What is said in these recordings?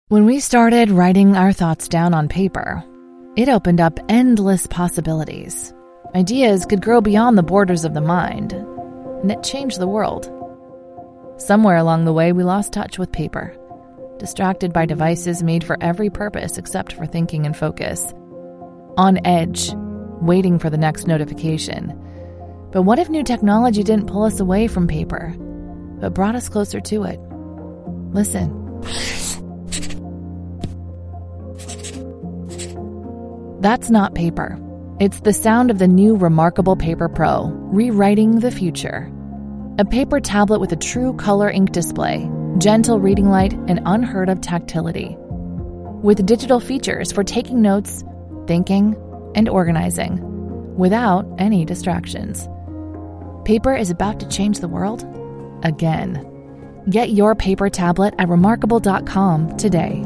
When we started writing our thoughts down on paper, it opened up endless possibilities. Ideas could grow beyond the borders of the mind, and it changed the world. Somewhere along the way, we lost touch with paper, distracted by devices made for every purpose except for thinking and focus. On edge, waiting for the next notification. But what if new technology didn't pull us away from paper, but brought us closer to it? Listen. That's not paper. It's the sound of the new Remarkable Paper Pro, rewriting the future. A paper tablet with a true color ink display, gentle reading light, and unheard of tactility. With digital features for taking notes, thinking, and organizing, without any distractions. Paper is about to change the world again. Get your paper tablet at remarkable.com today.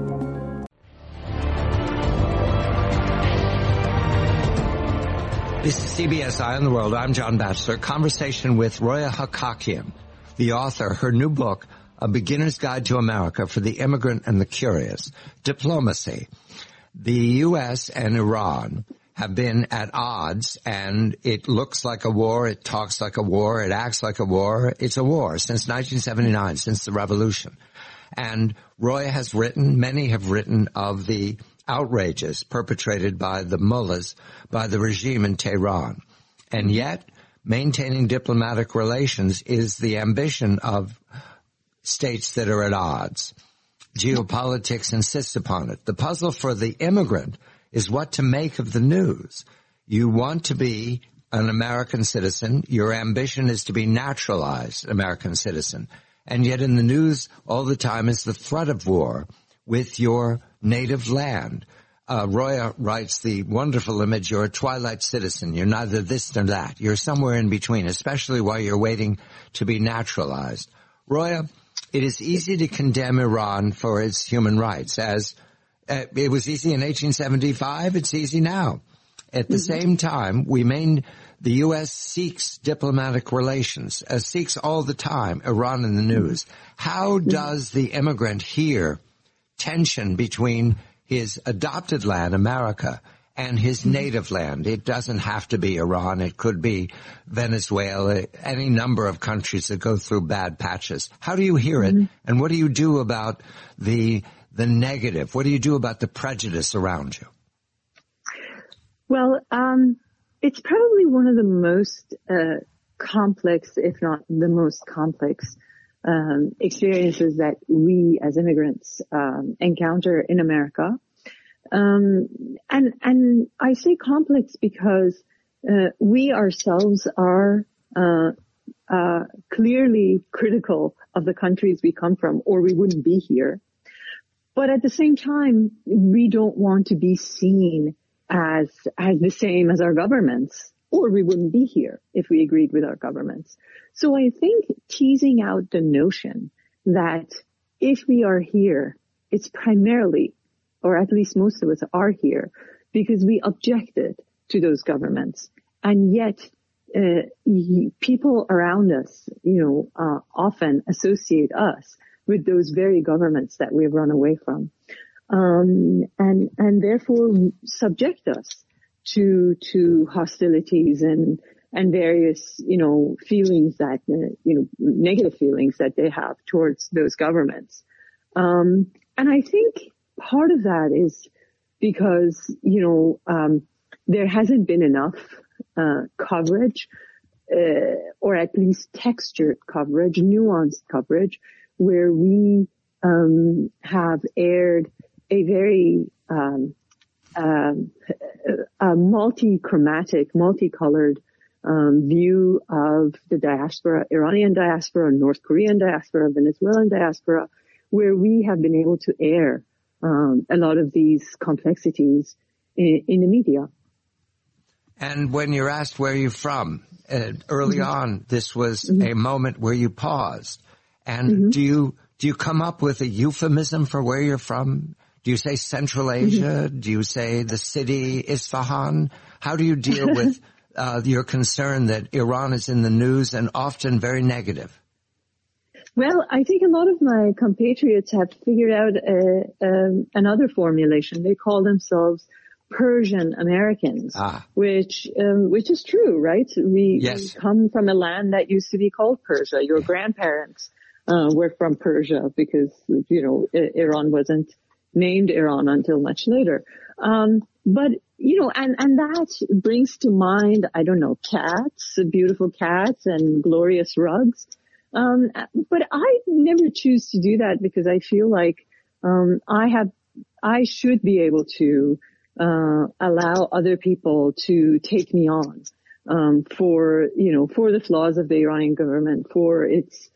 This is CBS Eye on the World. I'm John Batchelor. Conversation with Roya Hakakian, the author. Her new book, A Beginner's Guide to America for the Immigrant and the Curious. Diplomacy. The U.S. and Iran have been at odds, and it looks like a war, it talks like a war, it acts like a war. It's a war since 1979, since the revolution. And Roya has written, many have written of the outrages perpetrated by the mullahs, by the regime in Tehran. And yet, maintaining diplomatic relations is the ambition of states that are at odds. Geopolitics insists upon it. The puzzle for the immigrant is what to make of the news. You want to be an American citizen. Your ambition is to be naturalized American citizen. And yet in the news all the time is the threat of war with your native land. Roya writes the wonderful image, you're a twilight citizen. You're neither this nor that. You're somewhere in between, especially while you're waiting to be naturalized. Roya, it is easy to condemn Iran for its human rights, as it was easy in 1875, it's easy now. At the same time, the U.S. seeks diplomatic relations, seeks all the time Iran in the news. How does the immigrant hear tension between his adopted land, America, and his native land? It doesn't have to be Iran. It could be Venezuela, any number of countries that go through bad patches. How do you hear it? And what do you do about the negative? What do you do about the prejudice around you? Well, it's probably one of the most complex, if not the most complex, experiences that we as immigrants encounter in America. And I say complex because we ourselves are clearly critical of the countries we come from, or we wouldn't be here. But at the same time, we don't want to be seen as the same as our governments, or we wouldn't be here if we agreed with our governments. So I think teasing out the notion that if we are here, it's primarily, or at least most of us are here, because we objected to those governments. And yet, people around us, often associate us with those very governments that we've run away from. And therefore subject us to hostilities and various, feelings that, negative feelings that they have towards those governments. And I think part of that is because, there hasn't been enough, coverage, or at least textured coverage, nuanced coverage, where we, have aired a very, multi-chromatic, multicolored view of the diaspora, Iranian diaspora, North Korean diaspora, Venezuelan diaspora, where we have been able to air a lot of these complexities in the media. And when you're asked where you're from, early on, this was a moment where you paused. And do you come up with a euphemism for where you're from? Do you say Central Asia? Do you say the city Isfahan? How do you deal with your concern that Iran is in the news and often very negative? Well, I think a lot of my compatriots have figured out another formulation. They call themselves Persian Americans, which is true, right? We come from a land that used to be called Persia. Your grandparents were from Persia because, Iran wasn't named Iran until much later. But, and that brings to mind, I don't know, cats, beautiful cats and glorious rugs. But I never choose to do that because I feel like, I should be able to, allow other people to take me on, for the flaws of the Iranian government, for its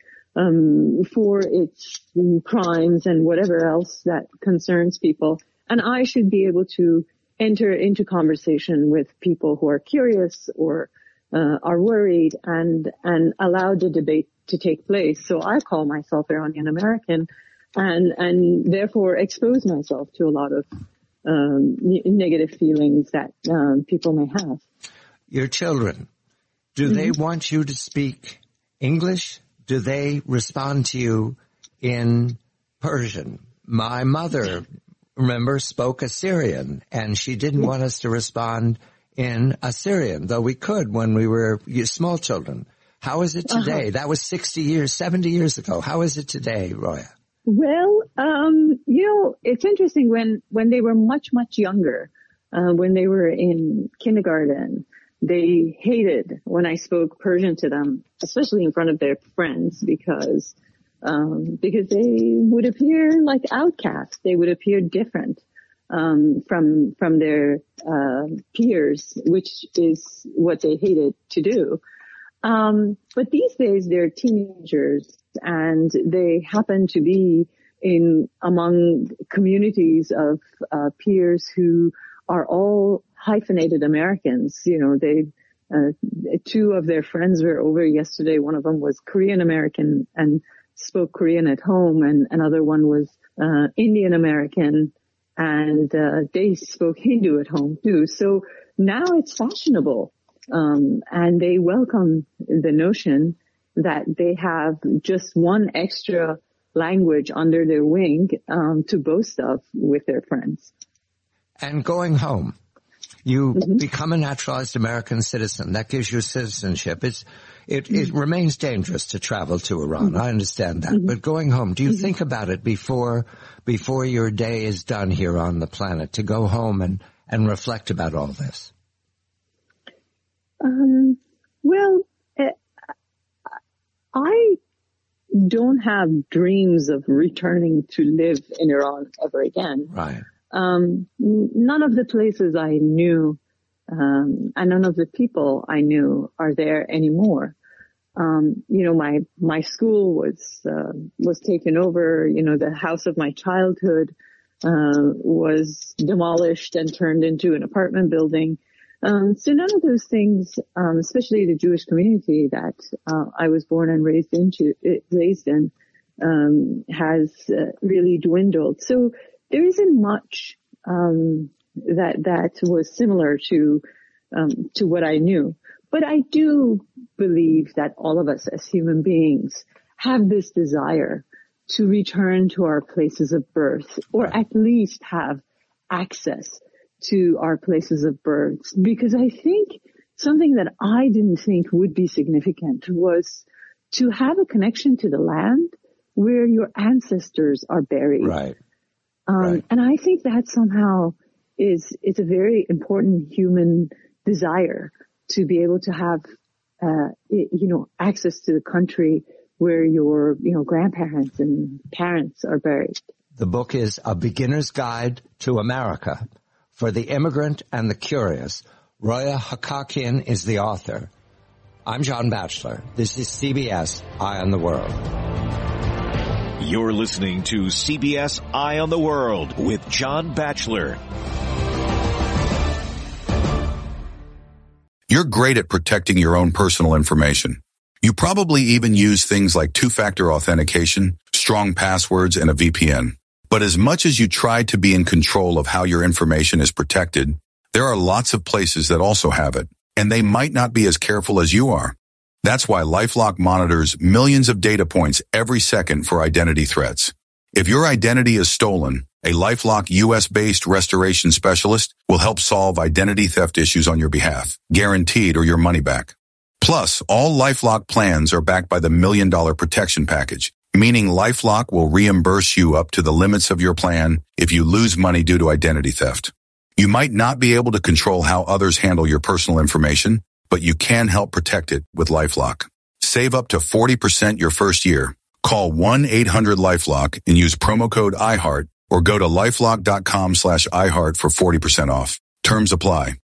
crimes and whatever else that concerns people. And I should be able to enter into conversation with people who are curious or, are worried and allow the debate to take place. So I call myself Iranian American and therefore expose myself to a lot of negative feelings that people may have. Your children, do they want you to speak English? Do they respond to you in Persian? My mother, remember, spoke Assyrian, and she didn't want us to respond in Assyrian, though we could when we were small children. How is it today? That was 70 years ago. How is it today, Roya? Well, it's interesting when they were much, much younger, when they were in kindergarten, they hated when I spoke Persian to them, especially in front of their friends, because they would appear like outcasts. They would appear different, from their, peers, which is what they hated to do. But these days they're teenagers and they happen to be among communities of, peers who are all hyphenated Americans. Two of their friends were over yesterday. One of them was Korean American and spoke Korean at home, and another one was, Indian American, and, they spoke Hindu at home too. So now it's fashionable. And they welcome the notion that they have just one extra language under their wing, to boast of with their friends. And going home, you become a naturalized American citizen. That gives you citizenship. It remains dangerous to travel to Iran. I understand that. But going home, do you think about it before your day is done here on the planet, to go home and reflect about all this? Well, I don't have dreams of returning to live in Iran ever again. Right. None of the places I knew, and none of the people I knew are there anymore. My school was taken over. The house of my childhood, was demolished and turned into an apartment building. So none of those things, especially the Jewish community that I was born and raised in, has really dwindled. So there isn't much that was similar to what I knew. But I do believe that all of us as human beings have this desire to return to our places of birth, or at least have access to our places of birth, because I think something that I didn't think would be significant was to have a connection to the land where your ancestors are buried. Right. And I think that somehow it's a very important human desire to be able to have, access to the country where your, grandparents and parents are buried. The book is A Beginner's Guide to America for the Immigrant and the Curious. Roya Hakakian is the author. I'm John Batchelor. This is CBS Eye on the World. You're listening to CBS Eye on the World with John Batchelor. You're great at protecting your own personal information. You probably even use things like two-factor authentication, strong passwords, and a VPN. But as much as you try to be in control of how your information is protected, there are lots of places that also have it, and they might not be as careful as you are. That's why LifeLock monitors millions of data points every second for identity threats. If your identity is stolen, a LifeLock US-based restoration specialist will help solve identity theft issues on your behalf, guaranteed or your money back. Plus, all LifeLock plans are backed by the $1 Million Protection Package, meaning LifeLock will reimburse you up to the limits of your plan if you lose money due to identity theft. You might not be able to control how others handle your personal information, but you can help protect it with LifeLock. Save up to 40% your first year. Call 1-800-LifeLock and use promo code iHeart or go to LifeLock.com/iHeart for 40% off. Terms apply.